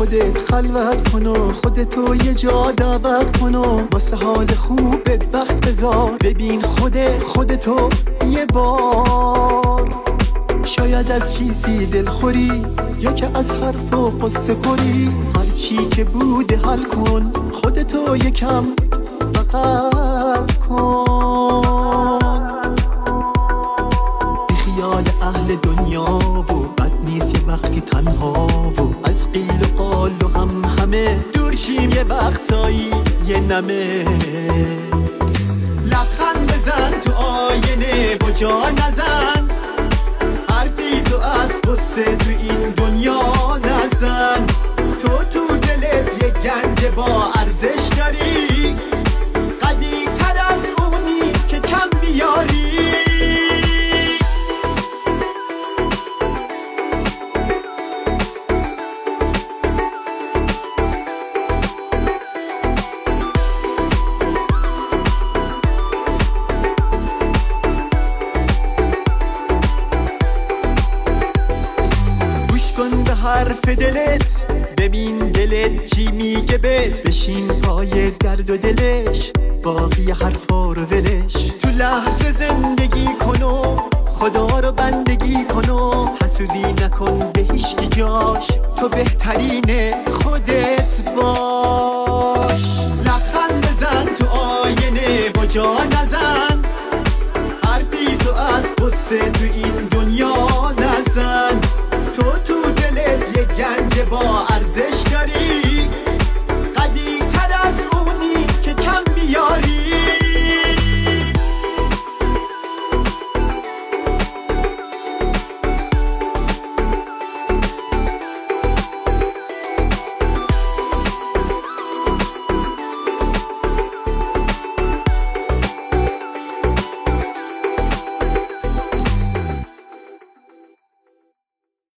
خودت خلوت کن و خودتو یه جا دعوت کن و واسه حال خوبت وقت بذار، ببین خودتو یه بار. شاید از چیزی دلخوری یا که از حرف و قصه پری، هر چی که بوده حل کن، خودتو یکم بغل کن. بی خیال اهل دنیا و بد نیست یه وقتی تنها و از قیل و قال و همه دور شیم یه وقتایی یه نمه. لبخند بزن تو آینه با جا نزن، حرفی تو از قصه تو این دنیا نزن. تو دلت یه گنج با ارزش داری، قوی تر از اونی که کم بیاری. حرف دلت، ببین دلت چی میگه بهت، بشین پای درد و دلش، باقی حرفا رو ولش. تو لحظه زندگی کن و خدا رو بندگی کن و حسودی نکن به هیچکی جاش، تو بهترین خودت باش. لبخند بزن تو آینه با جا نزن،